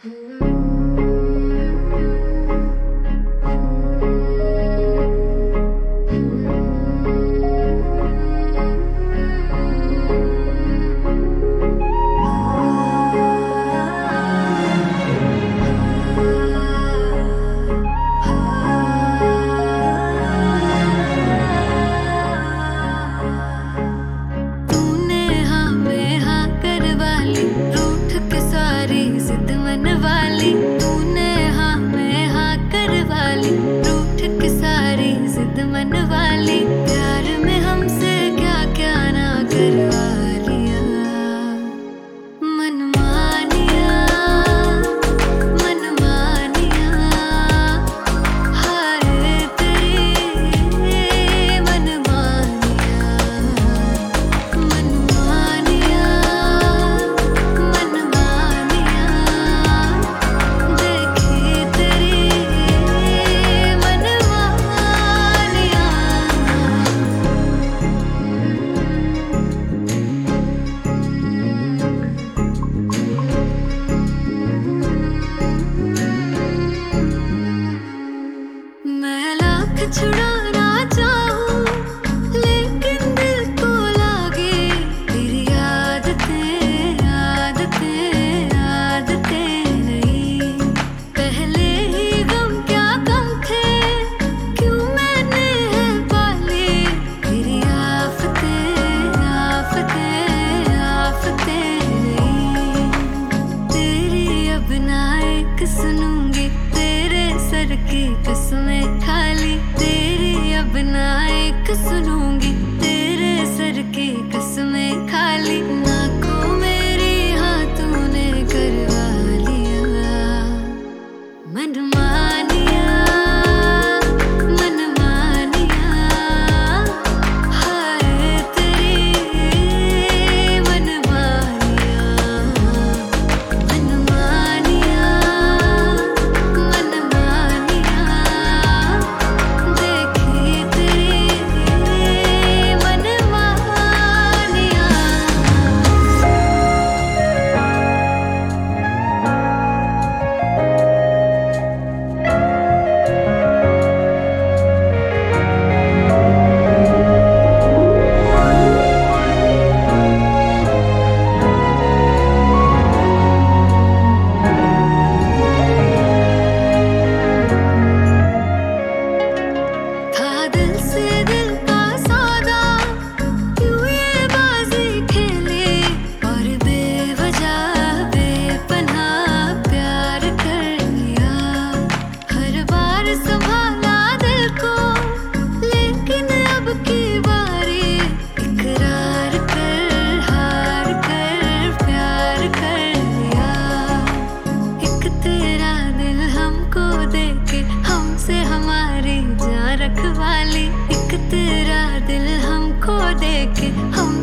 छुड़ाना चाहूं लेकिन दिल को लागे तेरी आदतें आदतें आदतें नहीं। पहले ही गम क्या गम थे, क्यों मैंने है पाले तेरी आफतें आफतें आफतें नहीं। तेरी अब ना एक सुनूंगी, तेरे सर की कसमें खाली तेरी अब ना एक सुनूंगी, तेरे सर की कसमें खाली। ना को मेरी हाथों ने करवा लिया मन मानिया मन मानिया, हाय तेरी मन मानिया मन मानिया मन मानिया। देखी तेरी मन मानिया। था दिल से दिल का सौदा, क्यों ये बाजी खेले और बेवजह बेपनाह प्यार कर लिया। हर बार संभाला दिल को, लेकिन अब की बारी इकरार कर हार कर प्यार कर लिया। एक तेरा दिल हमको देके हमसे हमारी जान रखवाली, एक तेरा दिल हमको देके हम